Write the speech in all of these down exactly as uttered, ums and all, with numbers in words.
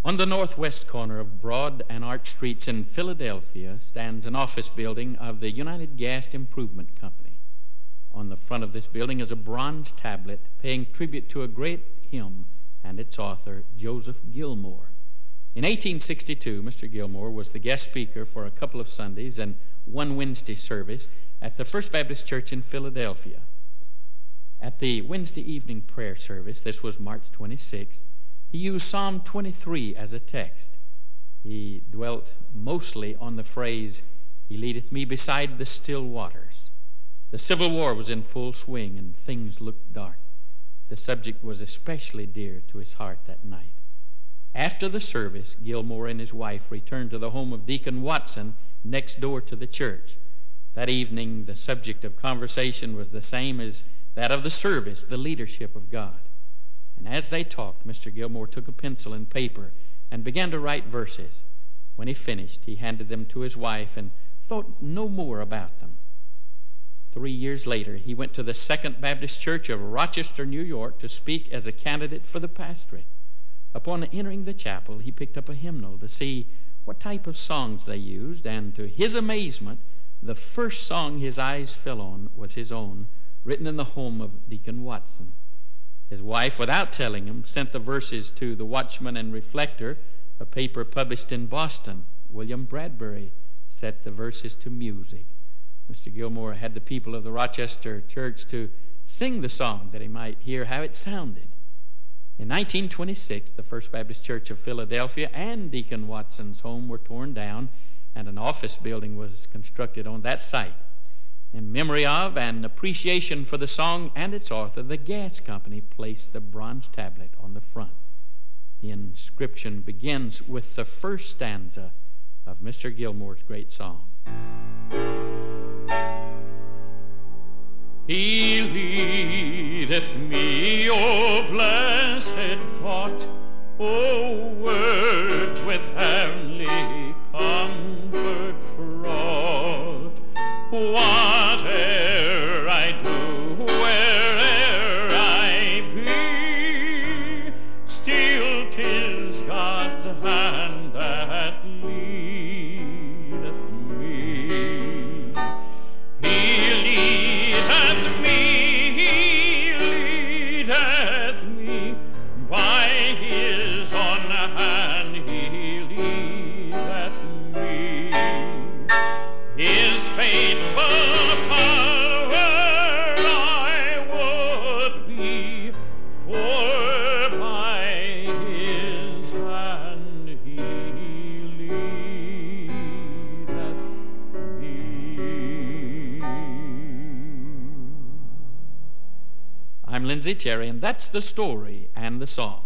On the northwest corner of Broad and Arch Streets in Philadelphia stands an office building of the United Gas Improvement Company. On the front of this building is a bronze tablet paying tribute to a great hymn and its author, Joseph Gilmore. In eighteen sixty-two, Mister Gilmore was the guest speaker for a couple of Sundays and one Wednesday service at the First Baptist Church in Philadelphia. At the Wednesday evening prayer service, this was March twenty-sixth, he used Psalm twenty-three as a text. He dwelt mostly on the phrase, "He leadeth me beside the still waters." The Civil War was in full swing and things looked dark. The subject was especially dear to his heart that night. After the service, Gilmore and his wife returned to the home of Deacon Watson next door to the church. That evening, the subject of conversation was the same as that of the service, the leadership of God. And as they talked, Mister Gilmore took a pencil and paper and began to write verses. When he finished, he handed them to his wife and thought no more about them. Three years later, he went to the Second Baptist Church of Rochester, New York, to speak as a candidate for the pastorate. Upon entering the chapel, he picked up a hymnal to see what type of songs they used, and to his amazement, the first song his eyes fell on was his own, written in the home of Deacon Watson. His wife, without telling him, sent the verses to the Watchman and Reflector, a paper published in Boston. William Bradbury set the verses to music. Mister Gilmore had the people of the Rochester church to sing the song that he might hear how it sounded. In nineteen twenty-six, the First Baptist Church of Philadelphia and Deacon Watson's home were torn down, and an office building was constructed on that site. In memory of and appreciation for the song and its author, the gas company placed the bronze tablet on the front. The inscription begins with the first stanza of Mister Gilmore's great song. He leadeth me, O blessed thought, O words with heavenly comfort fraught. Whate'er I do, where'er I be, still 'tis God's hand that leadeth me. He leadeth me, he leadeth me, by his own hand he leadeth me. His faithful follower I would be, for by his hand he leadeth me. I'm Lindsay Terry, and that's the story and the song.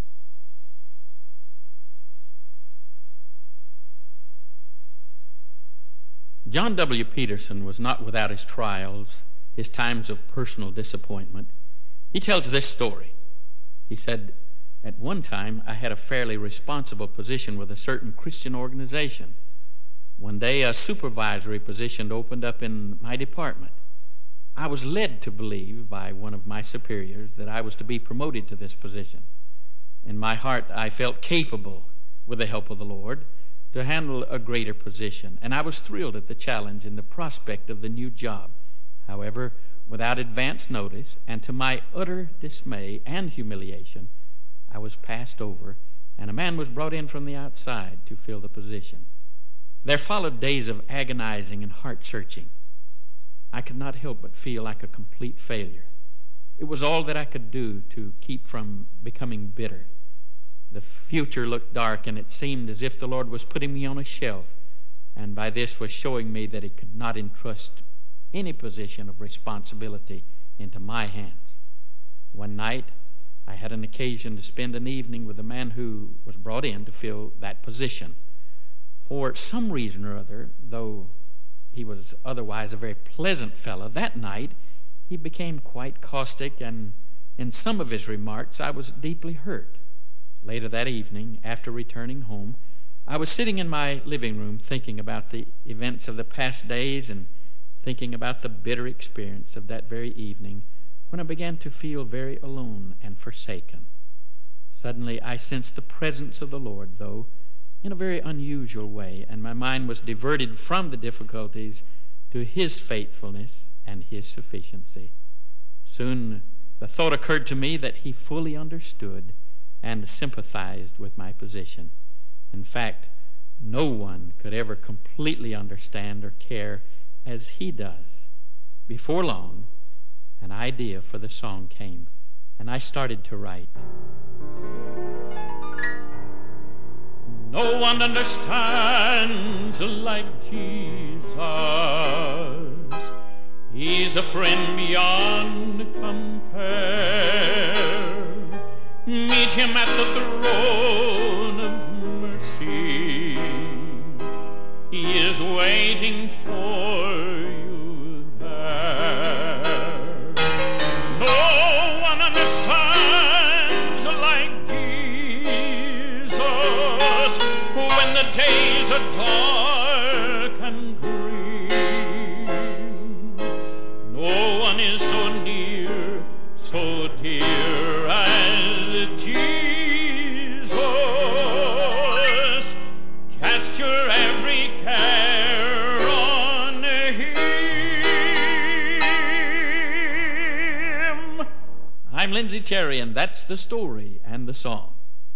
John W. Peterson was not without his trials, his times of personal disappointment. He tells this story. He said, "At one time, I had a fairly responsible position with a certain Christian organization. One day, a supervisory position opened up in my department. I was led to believe by one of my superiors that I was to be promoted to this position. In my heart, I felt capable, with the help of the Lord, to handle a greater position, and I was thrilled at the challenge and the prospect of the new job. However, without advance notice, and to my utter dismay and humiliation, I was passed over, and a man was brought in from the outside to fill the position. There followed days of agonizing and heart-searching. I could not help but feel like a complete failure. It was all that I could do to keep from becoming bitter. The future looked dark, and it seemed as if the Lord was putting me on a shelf, and by this was showing me that he could not entrust any position of responsibility into my hands. One night, I had an occasion to spend an evening with the man who was brought in to fill that position. For some reason or other, though he was otherwise a very pleasant fellow, that night he became quite caustic, and in some of his remarks I was deeply hurt. Later that evening, after returning home, I was sitting in my living room thinking about the events of the past days and thinking about the bitter experience of that very evening when I began to feel very alone and forsaken. Suddenly I sensed the presence of the Lord, though in a very unusual way, and my mind was diverted from the difficulties to His faithfulness and His sufficiency. Soon the thought occurred to me that He fully understood and sympathized with my position. In fact, no one could ever completely understand or care as He does. Before long, an idea for the song came, and I started to write. No one understands like Jesus. He's a friend beyond compare. Meet Him at the throne of mercy. He is waiting for you there. No one understands like Jesus when the days are dark and green. No one is so near, so dear as Jesus. Cast your every care on Him. I'm Lindsay Terry, and that's the story and the song.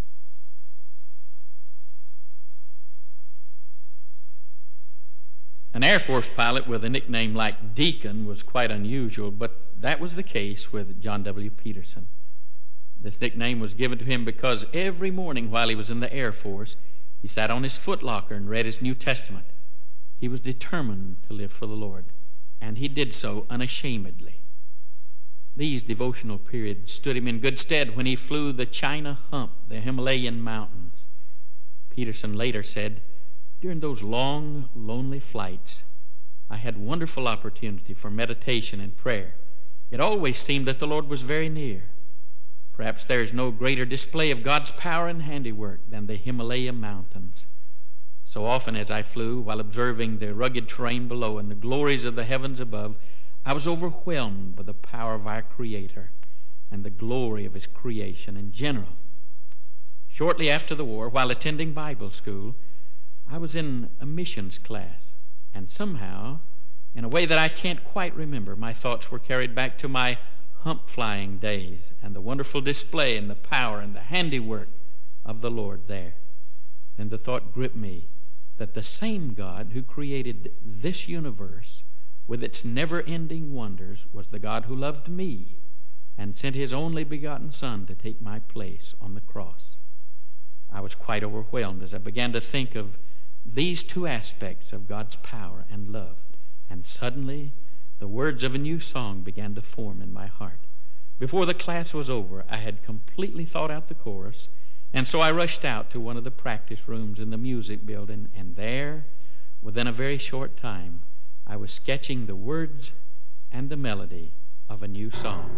An Air Force pilot with a nickname like Deacon was quite unusual, but that was the case with John W. Peterson. This nickname was given to him because every morning while he was in the Air Force, he sat on his footlocker and read his New Testament. He was determined to live for the Lord, and he did so unashamedly. These devotional periods stood him in good stead when he flew the China Hump, the Himalayan mountains. Peterson later said, "During those long, lonely flights, I had wonderful opportunity for meditation and prayer. It always seemed that the Lord was very near. Perhaps there is no greater display of God's power and handiwork than the Himalaya mountains. So often as I flew, while observing the rugged terrain below and the glories of the heavens above, I was overwhelmed by the power of our Creator and the glory of His creation in general." Shortly after the war, while attending Bible school, I was in a missions class, and somehow, in a way that I can't quite remember, my thoughts were carried back to my hump flying days and the wonderful display and the power and the handiwork of the Lord there. Then the thought gripped me that the same God who created this universe with its never-ending wonders was the God who loved me and sent His only begotten Son to take my place on the cross. I was quite overwhelmed as I began to think of these two aspects of God's power and love, and suddenly the words of a new song began to form in my heart. Before the class was over, I had completely thought out the chorus, and so I rushed out to one of the practice rooms in the music building, and there, within a very short time, I was sketching the words and the melody of a new song.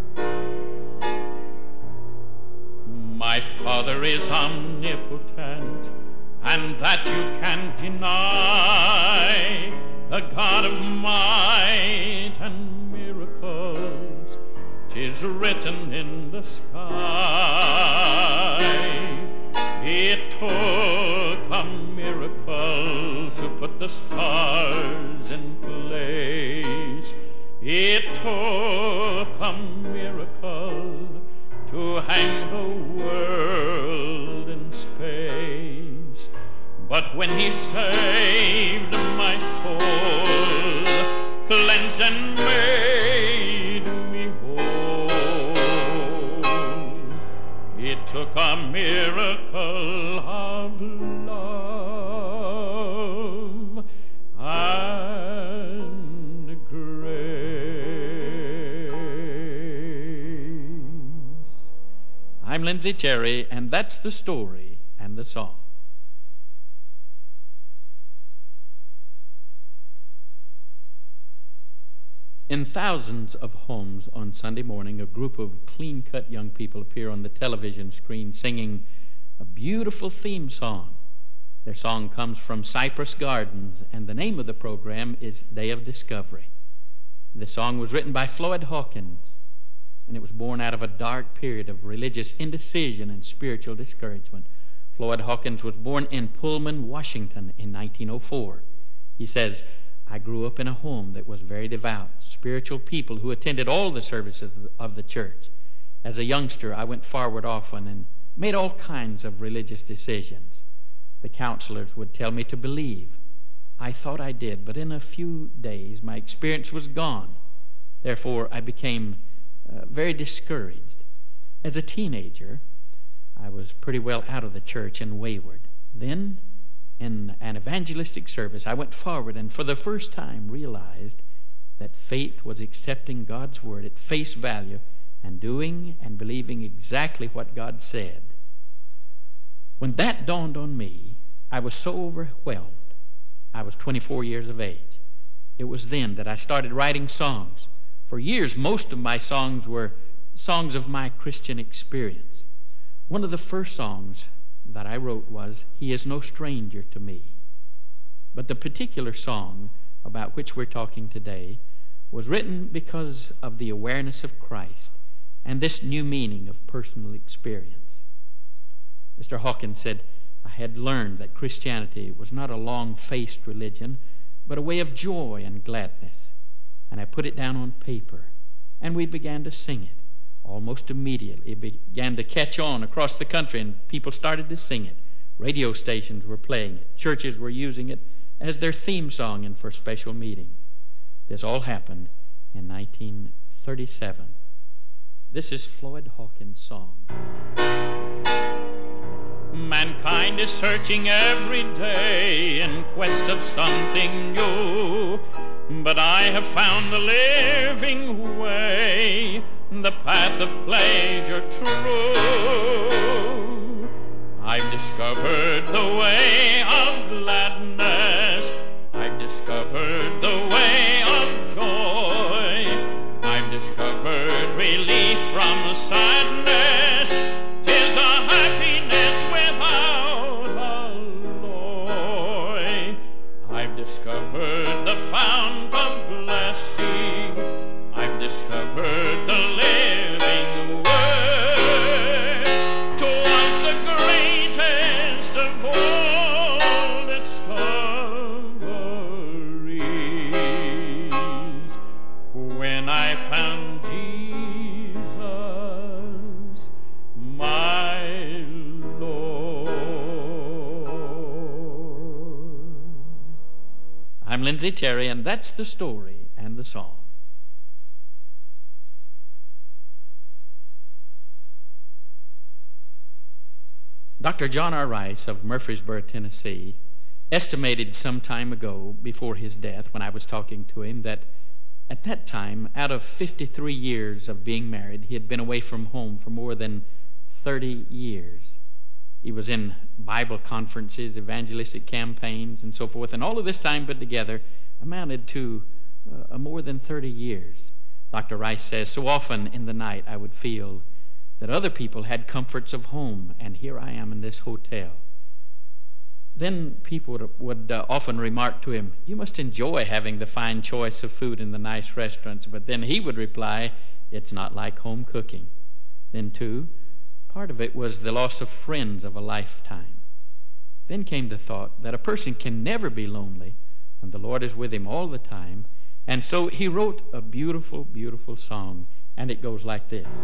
My Father is omnipotent, and that you can't deny, a God of might and miracles, 'tis written in the sky. It took a miracle to put the stars in place. It took a miracle to hang the world in space. But when He saved my soul, cleansed and made me whole, it took a miracle of love and grace. I'm Lindsay Terry, and that's the story and the song. In thousands of homes on Sunday morning, a group of clean-cut young people appear on the television screen singing a beautiful theme song. Their song comes from Cypress Gardens, and the name of the program is Day of Discovery. The song was written by Floyd Hawkins. and it was born out of a dark period of religious indecision and spiritual discouragement. Floyd Hawkins was born in Pullman, Washington in nineteen oh four. He says, I grew up in a home that was very devout, spiritual people who attended all the services of the church. As a youngster, I went forward often and made all kinds of religious decisions. The counselors would tell me to believe. I thought I did, but in a few days my experience was gone. Therefore, I became uh, very discouraged. As a teenager, I was pretty well out of the church and wayward. Then, in an evangelistic service, I went forward and for the first time realized that faith was accepting God's word at face value and doing and believing exactly what God said. When that dawned on me, I was so overwhelmed. I was twenty-four years of age. It was then that I started writing songs. For years, most of my songs were songs of my Christian experience. One of the first songs that I wrote was, He is No Stranger to Me. But the particular song about which we're talking today was written because of the awareness of Christ and this new meaning of personal experience. Mister Hawkins said, I had learned that Christianity was not a long-faced religion, but a way of joy and gladness. And I put it down on paper, and we began to sing it. Almost immediately, it began to catch on across the country, and people started to sing it. Radio stations were playing it. Churches were using it as their theme song and for special meetings. This all happened in nineteen thirty-seven. This is Floyd Hawkins' song. Mankind is searching every day in quest of something new, but I have found the living way, the path of pleasure true. I've discovered the way of gladness, I've discovered the way of joy, I've discovered relief from sadness. 'Tis a happiness without alloy. I've discovered the fount of blessing, I've discovered the living word. 'Twas the greatest of all discoveries when I found Jesus, my Lord. I'm Lindsay Terry, and that's the story and the song. Doctor John R. Rice of Murfreesboro, Tennessee, estimated some time ago before his death, when I was talking to him, that at that time, out of fifty-three years of being married, he had been away from home for more than thirty years. He was in Bible conferences, evangelistic campaigns, and so forth, and all of this time put together amounted to uh, more than thirty years. Doctor Rice says, so often in the night I would feel that other people had comforts of home, and here I am in this hotel. Then people would, would uh, often remark to him, you must enjoy having the fine choice of food in the nice restaurants. But then he would reply, it's not like home cooking. Then too, part of it was the loss of friends of a lifetime. Then came the thought that a person can never be lonely when the Lord is with him all the time. And so he wrote a beautiful, beautiful song, and it goes like this.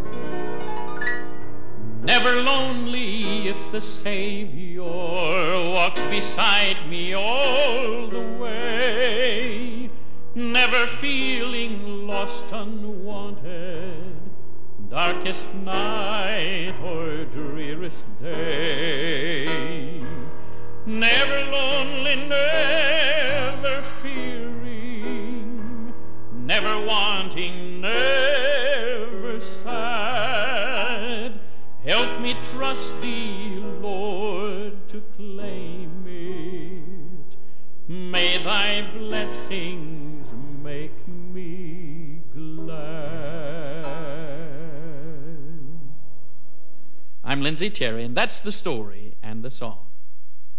Never lonely if the Savior walks beside me all the way. Never feeling lost, unwanted, darkest night or drearest day. Never lonely, never fearing, never wanting, never sad. Help me trust thee, Lord, to claim it. May thy blessings make me glad. I'm Lindsay Terry, and that's the story and the song.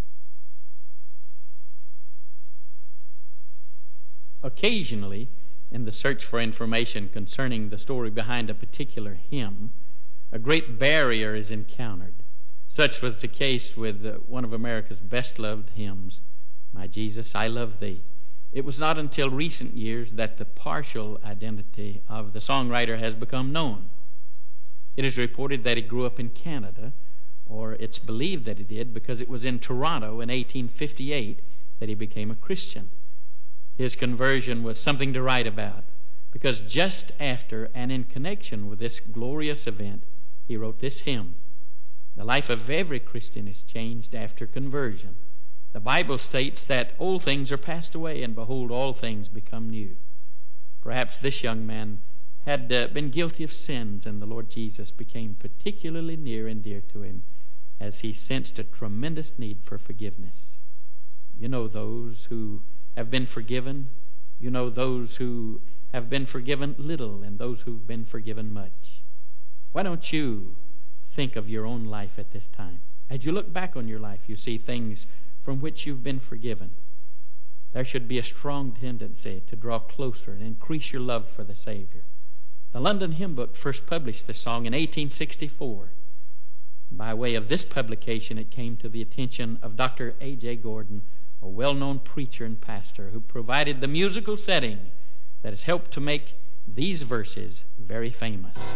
Occasionally, in the search for information concerning the story behind a particular hymn, a great barrier is encountered. Such was the case with uh, one of America's best-loved hymns, My Jesus, I Love Thee. It was not until recent years that the partial identity of the songwriter has become known. It is reported that he grew up in Canada, or it's believed that he did, because it was in Toronto in eighteen fifty-eight that he became a Christian. His conversion was something to write about, because just after and in connection with this glorious event, he wrote this hymn. The life of every Christian is changed after conversion. The Bible states that old things are passed away, and behold, all things become new. Perhaps this young man had uh, been guilty of sins, and the Lord Jesus became particularly near and dear to him as he sensed a tremendous need for forgiveness. You know those who have been forgiven. You know those who have been forgiven little and those who've been forgiven much. Why don't you think of your own life at this time? As you look back on your life, you see things from which you've been forgiven. There should be a strong tendency to draw closer and increase your love for the Savior. The London Hymn Book first published this song in eighteen sixty-four. By way of this publication, it came to the attention of Doctor A J Gordon, a well-known preacher and pastor who provided the musical setting that has helped to make these verses very famous.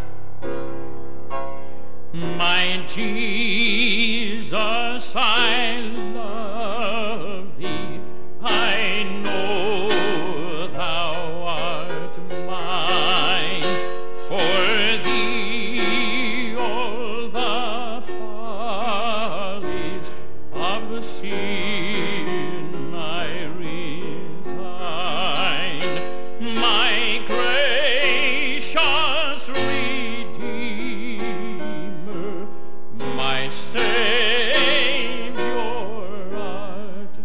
My Jesus, I love thee, I know thou art mine, for thee all the follies of sin I resign, my gracious Redeemer, my Savior art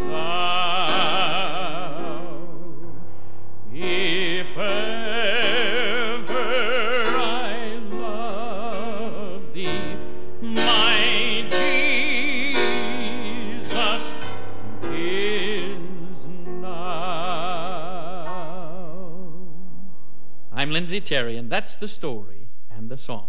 thou. If ever I love thee, my Jesus, 'tis now. I'm Lindsay Terry, and that's the story and the song.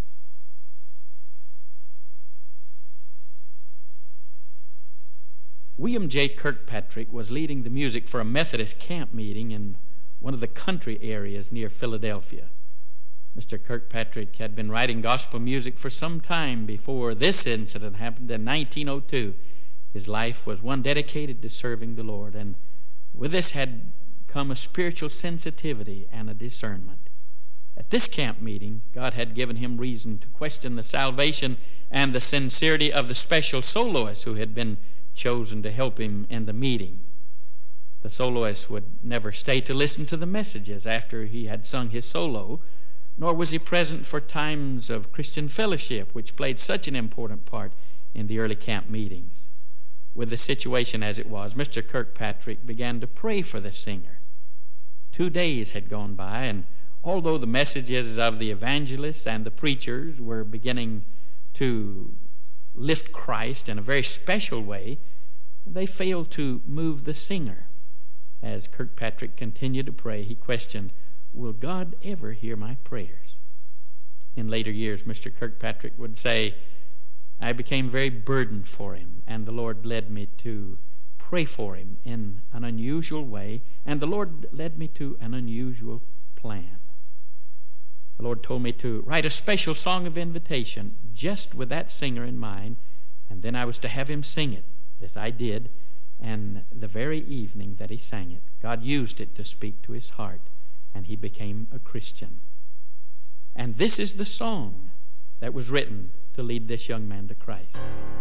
William J. Kirkpatrick was leading the music for a Methodist camp meeting in one of the country areas near Philadelphia. Mister Kirkpatrick had been writing gospel music for some time before this incident happened in nineteen oh two. His life was one dedicated to serving the Lord, and with this had come a spiritual sensitivity and a discernment. At this camp meeting, God had given him reason to question the salvation and the sincerity of the special soloist who had been chosen to help him in the meeting. The soloist would never stay to listen to the messages after he had sung his solo, nor was he present for times of Christian fellowship, which played such an important part in the early camp meetings. With the situation as it was, Mister Kirkpatrick began to pray for the singer. Two days had gone by, and although the messages of the evangelists and the preachers were beginning to lift Christ in a very special way, they failed to move the singer. As Kirkpatrick continued to pray, he questioned, will God ever hear my prayers? In later years, Mister Kirkpatrick would say, I became very burdened for him, and the Lord led me to pray for him in an unusual way, and the Lord led me to an unusual plan. The Lord told me to write a special song of invitation just with that singer in mind, and then I was to have him sing it. This I did, and the very evening that he sang it, God used it to speak to his heart, and he became a Christian. And this is the song that was written to lead this young man to Christ.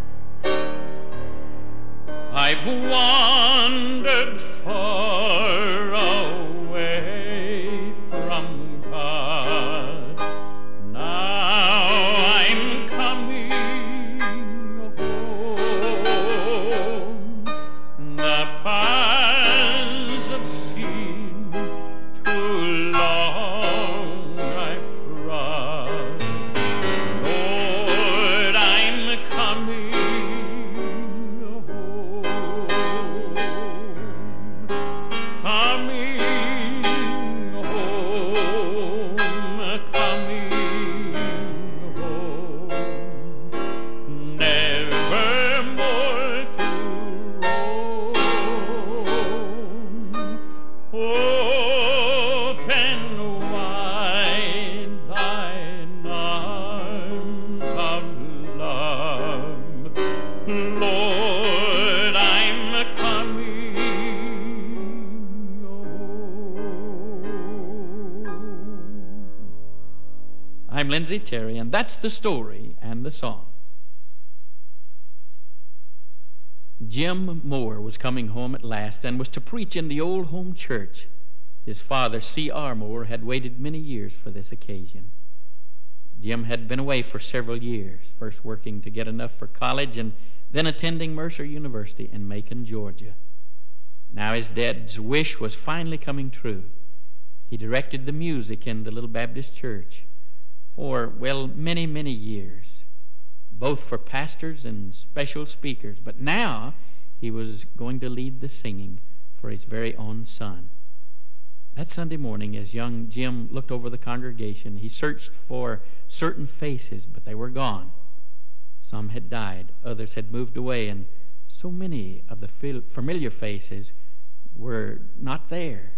I've wandered far away from God. Now I'm coming home. The paths of sin too long I've trod. Lord, I'm coming home. Coming Lindsay Terry, and that's the story and the song. Jim Moore was coming home at last and was to preach in the old home church. His father, C R Moore, had waited many years for this occasion. Jim had been away for several years, first working to get enough for college and then attending Mercer University in Macon, Georgia. Now his dad's wish was finally coming true. He directed the music in the little Baptist church for, well, many, many years, both for pastors and special speakers. But now he was going to lead the singing for his very own son. That Sunday morning, as young Jim looked over the congregation, he searched for certain faces, but they were gone. Some had died, others had moved away, and so many of the familiar faces were not there.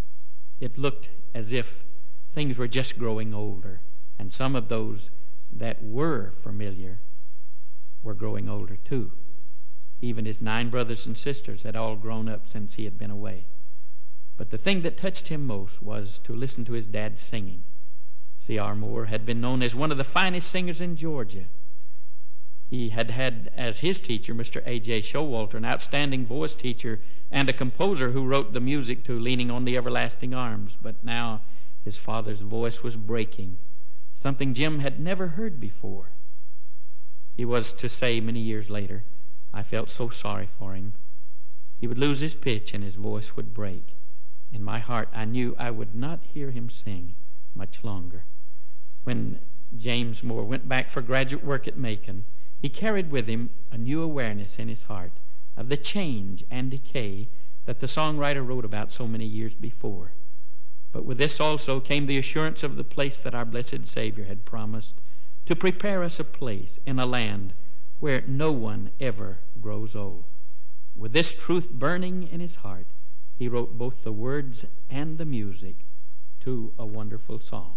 It looked as if things were just growing older, and some of those that were familiar were growing older too. Even his nine brothers and sisters had all grown up since he had been away. But the thing that touched him most was to listen to his dad singing. C R Moore had been known as one of the finest singers in Georgia. He had had as his teacher Mister A J Showalter, an outstanding voice teacher and a composer who wrote the music to Leaning on the Everlasting Arms. But now his father's voice was breaking, something Jim had never heard before. He was to say many years later, I felt so sorry for him. He would lose his pitch and his voice would break. In my heart, I knew I would not hear him sing much longer. When James Moore went back for graduate work at Macon, he carried with him a new awareness in his heart of the change and decay that the songwriter wrote about so many years before. But with this also came the assurance of the place that our blessed Savior had promised to prepare us a place in a land where no one ever grows old. With this truth burning in his heart, he wrote both the words and the music to a wonderful song.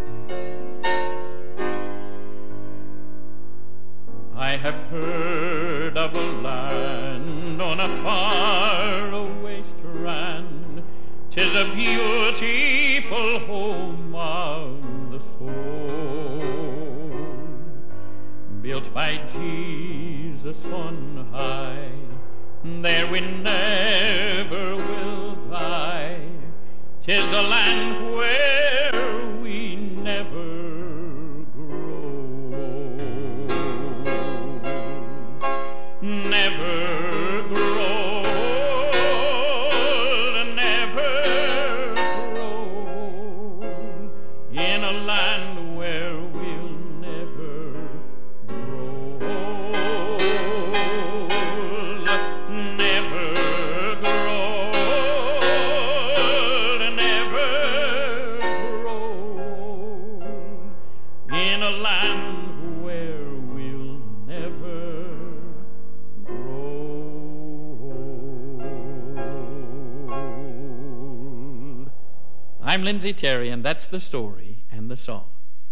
I have heard of a land on a far-away strand. 'Tis a beautiful home of the soul, built by Jesus on high. There we never will die. 'Tis a land where we never grow old. Never grow old, never grow old. In a land where we'll never grow old. Never grow old, never grow old. In a land where we'll never grow old. I'm Lindsay Terry, and that's the story and the song.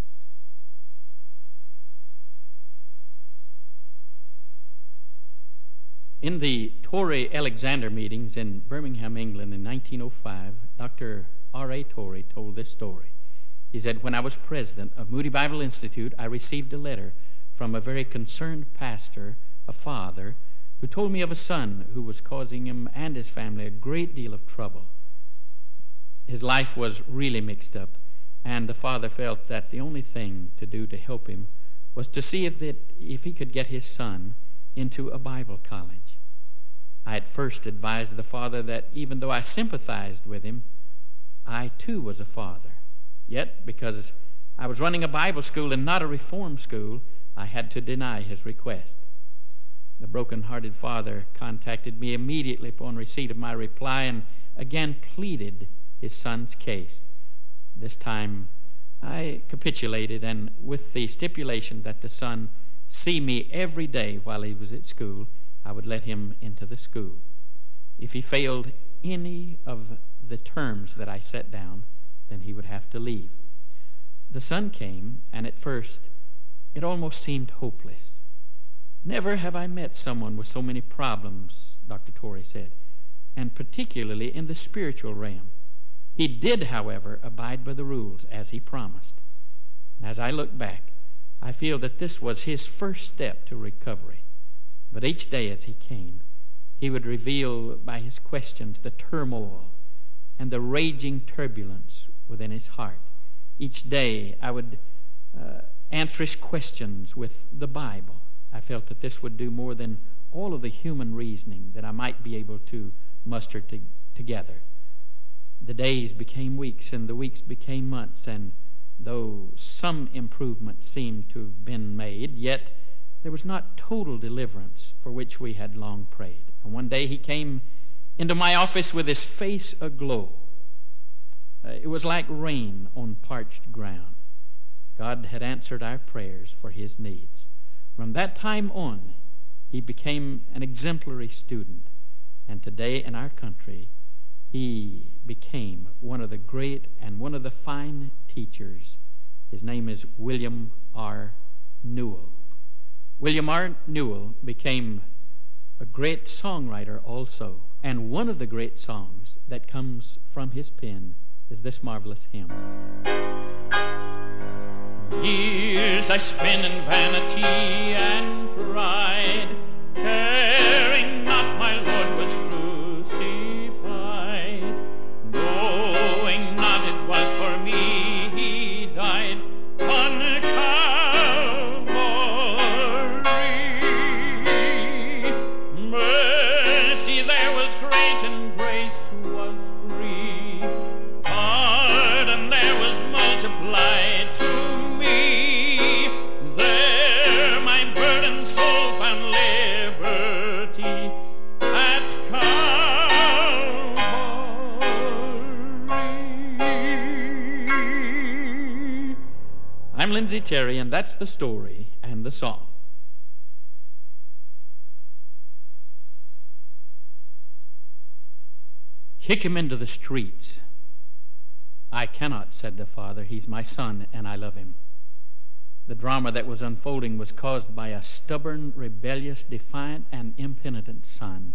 In the Torrey Alexander meetings in Birmingham, England in nineteen oh five, Doctor R A Torrey told this story. He said, when I was president of Moody Bible Institute, I received a letter from a very concerned pastor, a father, who told me of a son who was causing him and his family a great deal of trouble. His life was really mixed up, and the father felt that the only thing to do to help him was to see if, it, if he could get his son into a Bible college. I at first advised the father that even though I sympathized with him, I too was a father. Yet, because I was running a Bible school and not a reform school, I had to deny his request. The broken-hearted father contacted me immediately upon receipt of my reply and again pleaded his son's case. This time I capitulated, and with the stipulation that the son see me every day while he was at school, I would let him into the school. If he failed any of the terms that I set down, then he would have to leave. The son came, and at first it almost seemed hopeless. Never have I met someone with so many problems, Doctor Torrey said, and particularly in the spiritual realm. He did, however, abide by the rules as he promised. And as I look back, I feel that this was his first step to recovery. But each day as he came, he would reveal by his questions the turmoil and the raging turbulence within his heart. Each day I would uh, answer his questions with the Bible. I felt that this would do more than all of the human reasoning that I might be able to muster to, together. The days became weeks, and the weeks became months, and though some improvement seemed to have been made, yet there was not total deliverance for which we had long prayed. And one day he came into my office with his face aglow. Uh, it was like rain on parched ground. God had answered our prayers for his needs. From that time on, he became an exemplary student, and today in our country, he became one of the great and one of the fine teachers. His name is William R. Newell. William R. Newell became a great songwriter also, and one of the great songs that comes from his pen is this marvelous hymn. Years I spent in vanity and pride, caring not my Lord was crucified, knowing not it was for me he died on Calvary. Mercy there was great and grace was free, pardon there was multiplied to me. There my burdened soul found liberty at Calvary. I'm Lindsay Terry, and that's the story and the song. Kick him into the streets. I cannot, said the father. He's my son, and I love him. The drama that was unfolding was caused by a stubborn, rebellious, defiant, and impenitent son.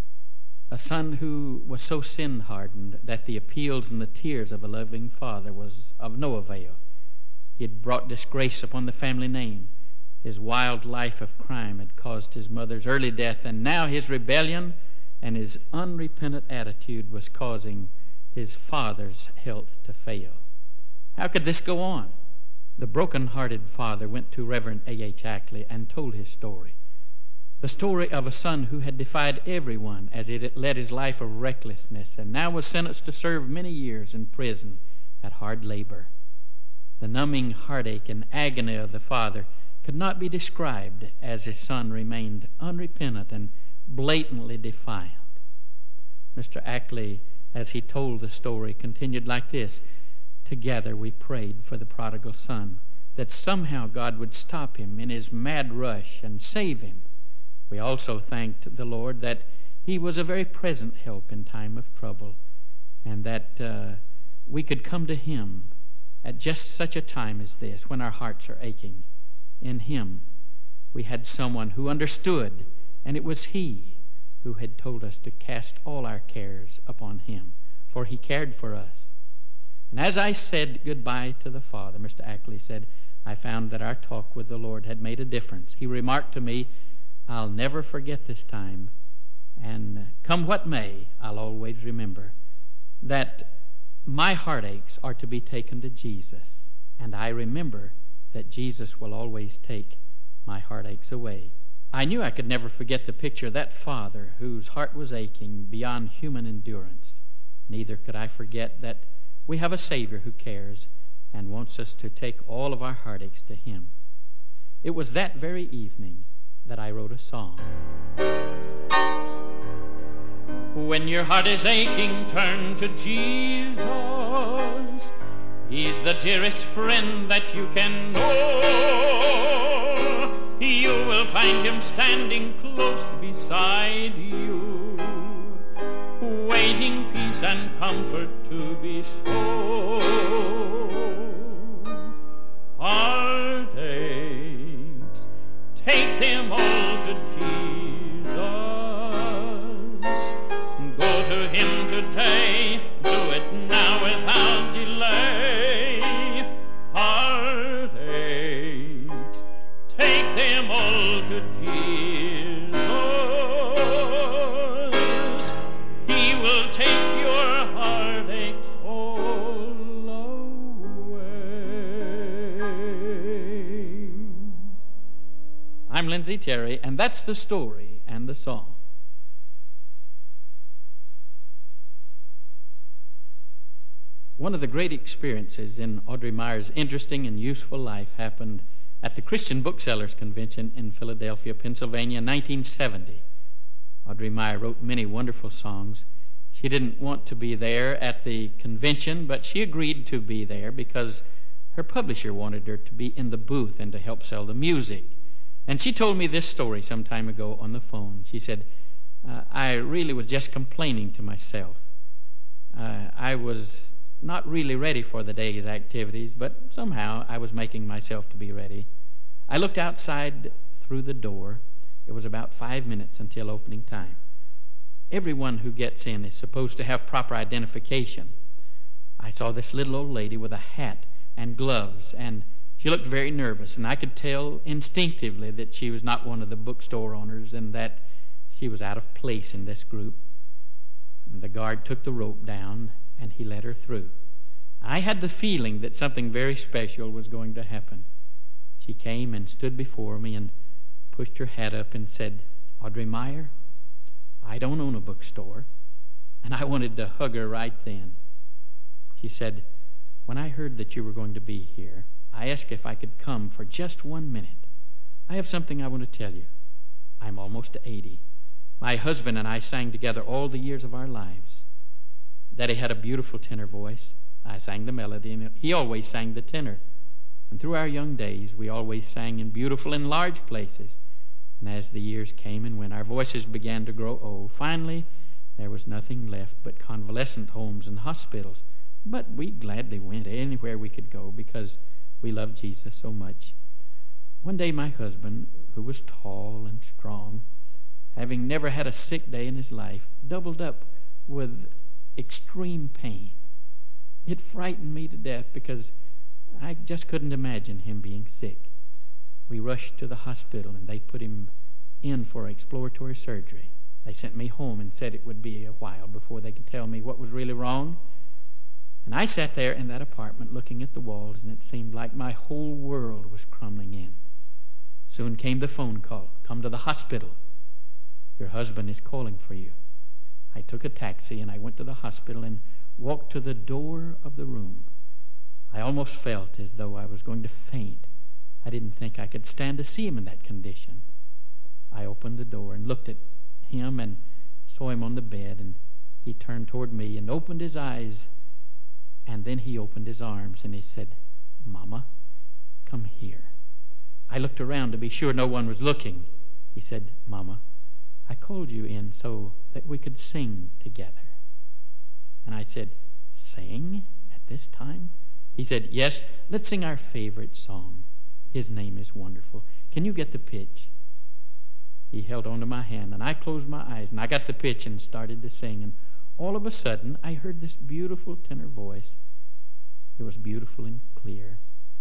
A son who was so sin-hardened that the appeals and the tears of a loving father was of no avail. He had brought disgrace upon the family name. His wild life of crime had caused his mother's early death, and now his rebellion and his unrepentant attitude was causing his father's health to fail. How could this go on? The broken-hearted father went to Reverend A H Ackley and told his story. The story of a son who had defied everyone as he led his life of recklessness and now was sentenced to serve many years in prison at hard labor. The numbing heartache and agony of the father could not be described as his son remained unrepentant and blatantly defiant. Mister Ackley, as he told the story, continued like this. Together we prayed for the prodigal son, that somehow God would stop him in his mad rush and save him. We also thanked the Lord that he was a very present help in time of trouble, and that uh, we could come to him at just such a time as this when our hearts are aching. In him we had someone who understood, and it was he who had told us to cast all our cares upon him, for he cared for us. And as I said goodbye to the father, Mister Ackley said, I found that our talk with the Lord had made a difference. He remarked to me, I'll never forget this time, and come what may, I'll always remember that my heartaches are to be taken to Jesus, and I remember that Jesus will always take my heartaches away. I knew I could never forget the picture of that father whose heart was aching beyond human endurance. Neither could I forget that we have a Savior who cares and wants us to take all of our heartaches to him. It was that very evening that I wrote a song. When your heart is aching, turn to Jesus. He's the dearest friend that you can know. You will find him standing close beside you, waiting peace and comfort to bestow. Heartaches, take them all to Jesus. Go to him today, do it now without delay. Heartaches, them all to Jesus. He will take your heartaches all away. I'm Lindsay Terry, and that's the story and the song. One of the great experiences in Audrey Meyer's interesting and useful life happened at the Christian Booksellers Convention in Philadelphia, Pennsylvania, in nineteen seventy. Audrey Meyer wrote many wonderful songs. She didn't want to be there at the convention, but she agreed to be there because her publisher wanted her to be in the booth and to help sell the music. And she told me this story some time ago on the phone. She said, uh, I really was just complaining to myself. Uh, I was not really ready for the day's activities, but somehow I was making myself to be ready. I looked outside through the door. It was about five minutes until opening time. Everyone who gets in is supposed to have proper identification. I saw this little old lady with a hat and gloves, and she looked very nervous, and I could tell instinctively that she was not one of the bookstore owners and that she was out of place in this group. And the guard took the rope down, and he let her through. I had the feeling that something very special was going to happen. She came and stood before me and pushed her hat up and said, Audrey Meyer, I don't own a bookstore. And I wanted to hug her right then. She said, when I heard that you were going to be here, I asked if I could come for just one minute. I have something I want to tell you. I'm almost eighty. My husband and I sang together all the years of our lives. Daddy had a beautiful tenor voice. I sang the melody, and he always sang the tenor. And through our young days, we always sang in beautiful and large places. And as the years came and went, our voices began to grow old. Finally, there was nothing left but convalescent homes and hospitals. But we gladly went anywhere we could go because we loved Jesus so much. One day, my husband, who was tall and strong, having never had a sick day in his life, doubled up with extreme pain. It frightened me to death because I just couldn't imagine him being sick. We rushed to the hospital and they put him in for exploratory surgery. They sent me home and said it would be a while before they could tell me what was really wrong. And I sat there in that apartment looking at the walls, and it seemed like my whole world was crumbling in. Soon came the phone call, come to the hospital. Your husband is calling for you. I took a taxi and I went to the hospital and walked to the door of the room. I almost felt as though I was going to faint. I didn't think I could stand to see him in that condition. I opened the door and looked at him and saw him on the bed, and he turned toward me and opened his eyes, and then he opened his arms and he said, Mama, come here. I looked around to be sure no one was looking. He said, Mama, I called you in so that we could sing together. And I said, sing at this time? He said, yes, let's sing our favorite song. His name is Wonderful. Can you get the pitch? He held onto my hand, and I closed my eyes, and I got the pitch and started to sing. And all of a sudden, I heard this beautiful tenor voice. It was beautiful and clear.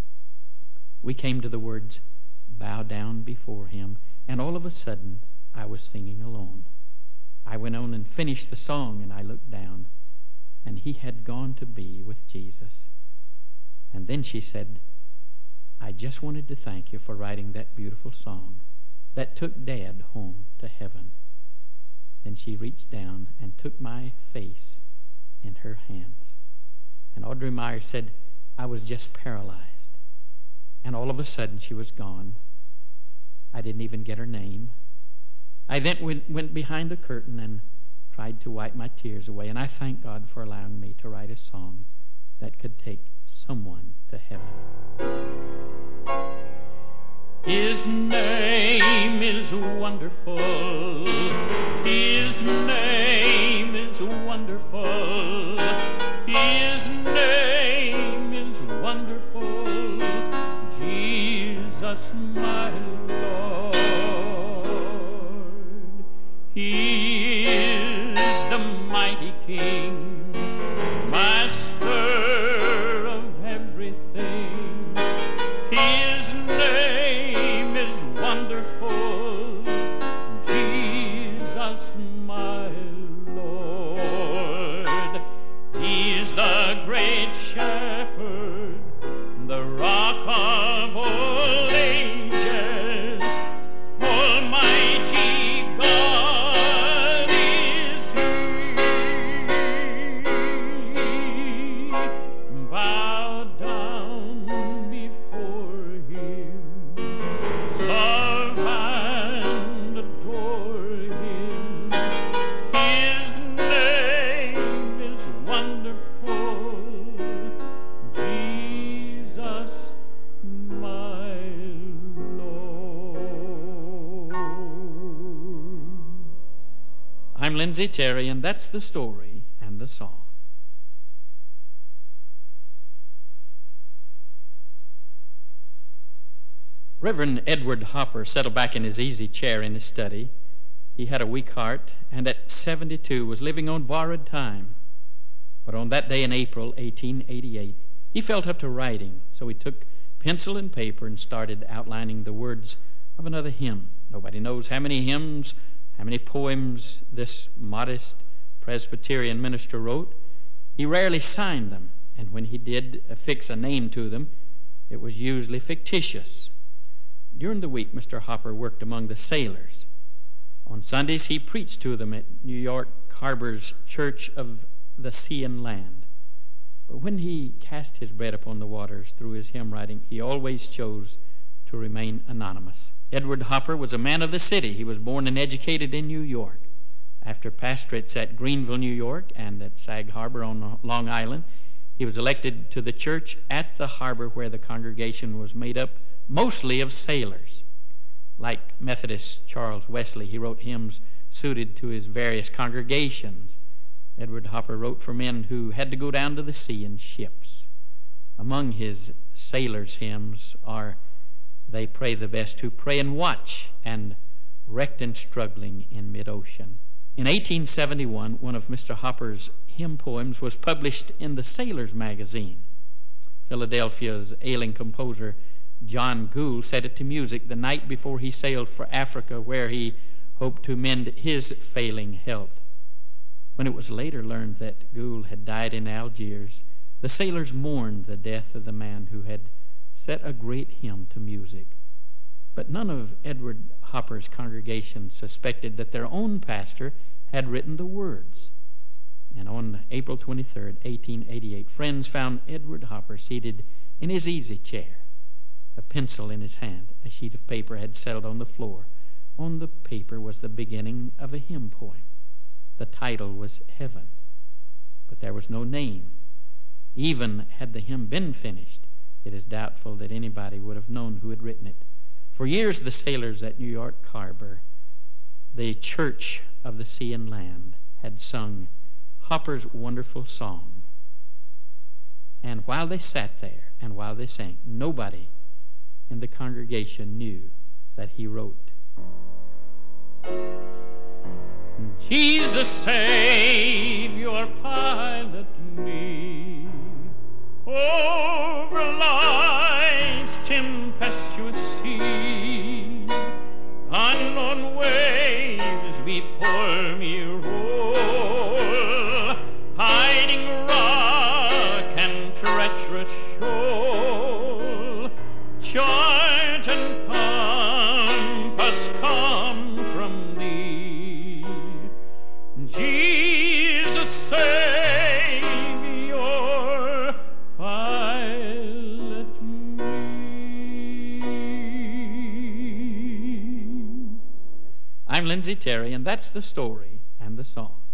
We came to the words, bow down before him, and all of a sudden, I was singing alone. I went on and finished the song, and I looked down, and he had gone to be with Jesus. And then she said, I just wanted to thank you for writing that beautiful song that took Dad home to heaven. Then she reached down and took my face in her hands. And Audrey Meyer said, I was just paralyzed. And all of a sudden, she was gone. I didn't even get her name. I then went, went behind a curtain and tried to wipe my tears away, and I thank God for allowing me to write a song that could take someone to heaven. His name is wonderful. His name is wonderful. His name is wonderful. Jesus, my Lord. He is the mighty King, Master of everything. His name is wonderful. Lindsay Terry, and that's the story and the song. Reverend Edward Hopper settled back in his easy chair in his study. He had a weak heart, and at seventy-two was living on borrowed time. But on that day in April eighteen eighty-eight, he felt up to writing, so he took pencil and paper and started outlining the words of another hymn. Nobody knows how many hymns, how many poems this modest Presbyterian minister wrote. He rarely signed them, and when he did affix a name to them, it was usually fictitious. During the week, Mister Hopper worked among the sailors. On Sundays, he preached to them at New York Harbor's Church of the Sea and Land. But when he cast his bread upon the waters through his hymn writing, he always chose to remain anonymous. Edward Hopper was a man of the city. He was born and educated in New York. After pastorates at Greenville, New York, and at Sag Harbor on Long Island, he was elected to the church at the harbor, where the congregation was made up mostly of sailors. Like Methodist Charles Wesley, he wrote hymns suited to his various congregations. Edward Hopper wrote for men who had to go down to the sea in ships. Among his sailors' hymns are "They Pray the Best Who Pray and Watch" and "Wrecked and Struggling in Mid-Ocean." In eighteen seventy-one, one of Mister Hopper's hymn poems was published in the Sailors magazine. Philadelphia's ailing composer John Gould set it to music the night before he sailed for Africa, where he hoped to mend his failing health. When it was later learned that Gould had died in Algiers, the sailors mourned the death of the man who had set a great hymn to music. But none of Edward Hopper's congregation suspected that their own pastor had written the words. And on April twenty-third, eighteen eighty-eight, friends found Edward Hopper seated in his easy chair, a pencil in his hand. A sheet of paper had settled on the floor. On the paper was the beginning of a hymn poem. The title was Heaven, but there was no name. Even had the hymn been finished, it is doubtful that anybody would have known who had written it. For years, the sailors at New York Harbor, the Church of the Sea and Land, had sung Hopper's wonderful song. And while they sat there and while they sang, nobody in the congregation knew that he wrote, "Jesus, Savior, pilot me over life's tempestuous sea. Unknown waves before me roll, hiding rock and treacherous shoal. Chart and compass come from thee. Jesus, Savior, pilot me." I'm Lindsay Terry, and that's the story and the song.